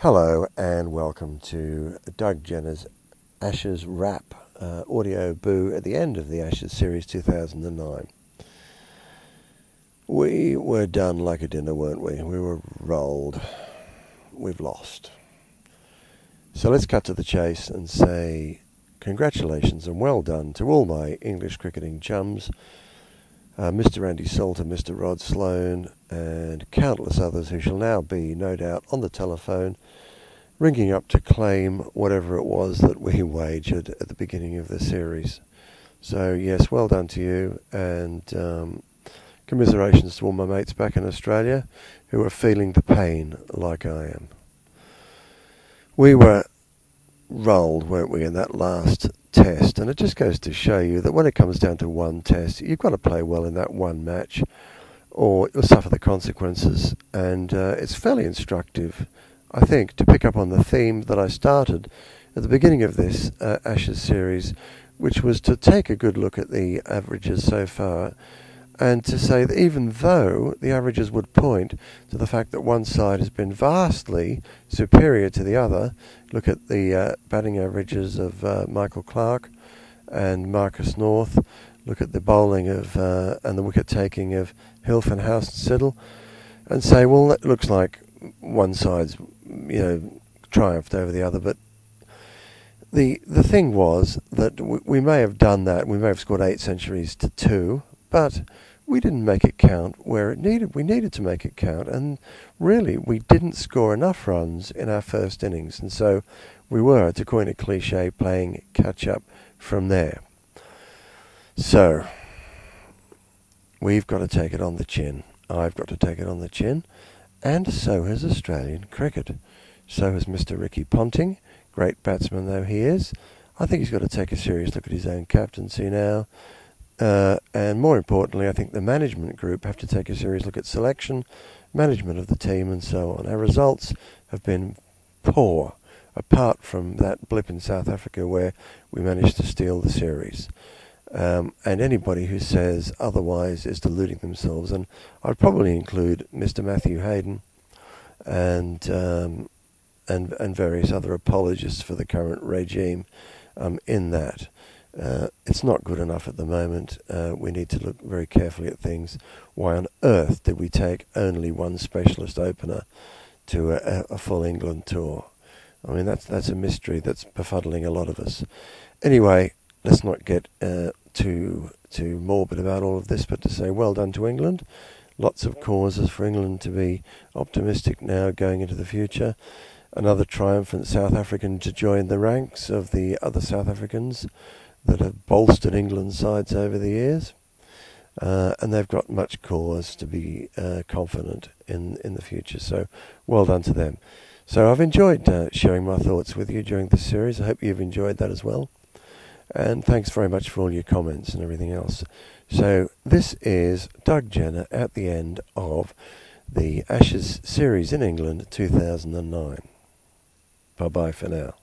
Hello and welcome to Doug Jenner's Ashes Wrap audio boo at the end of the Ashes Series 2009. We were done like a dinner, weren't we? We were rolled. We've lost. So let's cut to the chase and say congratulations and well done to all my English cricketing chums, Mr. Andy Salter, Mr. Rod Sloane, and countless others who shall now be, no doubt, on the telephone, ringing up to claim whatever it was that we wagered at the beginning of the series. So, yes, well done to you, and commiserations to all my mates back in Australia who are feeling the pain like I am. We were rolled, weren't we, in that last test, and it just goes to show you that when it comes down to one test, you've got to play well in that one match or you'll suffer the consequences, and it's fairly instructive, I think, to pick up on the theme that I started at the beginning of this Ashes series, which was to take a good look at the averages so far and to say that even though the averages would point to the fact that one side has been vastly superior to the other, look at the batting averages of Michael Clarke and Marcus North, look at the bowling of and the wicket taking of Hilf and House-Siddle, and say, well, it looks like one side's triumphed over the other. But the thing was that we may have done that. We may have scored 8 centuries to 2, but we didn't make it count where it needed. We needed to make it count, and really we didn't score enough runs in our first innings, and so we were, to coin a cliche, playing catch up from there. So we've got to take it on the chin. I've got to take it on the chin, and so has Australian cricket. So has Mr. Ricky Ponting, great batsman though he is. I think he's got to take a serious look at his own captaincy now. And more importantly, I think the management group have to take a serious look at selection, management of the team, and so on. Our results have been poor, apart from that blip in South Africa where we managed to steal the series. And anybody who says otherwise is deluding themselves. And I'd probably include Mr. Matthew Hayden and various other apologists for the current regime in that. It's not good enough at the moment. We need to look very carefully at things. Why on earth did we take only one specialist opener to a full England tour? I mean, that's a mystery that's befuddling a lot of us. Anyway, let's not get too morbid about all of this, but to say well done to England. Lots of causes for England to be optimistic now going into the future. Another triumphant South African to join the ranks of the other South Africans that have bolstered England's sides over the years, and they've got much cause to be confident in the future. So well done to them. So I've enjoyed sharing my thoughts with you during this series. I hope you've enjoyed that as well. And thanks very much for all your comments and everything else. So this is Doug Jenner at the end of the Ashes series in England 2009. Bye-bye for now.